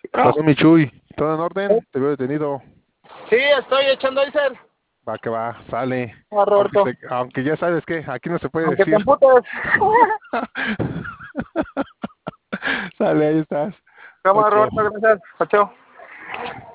Pasó mi Chuy, ¿todo en orden? Te veo detenido. Sí, estoy echando Icer. Va que va, sale. Ah, Roberto, Aunque ya sabes que aquí no se puede aunque te decir. emputes. Sale, ahí estás. Cámara, Ocho. Roberto, gracias. Pacho.